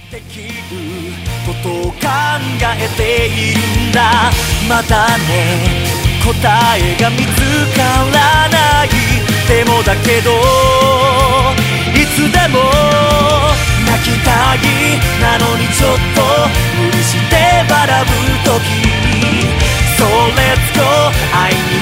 できることを考えているんだ。まだね答えが見つからない。でもだけどいつでも泣きたいなのにちょっと無理して笑う時に So let's go 愛に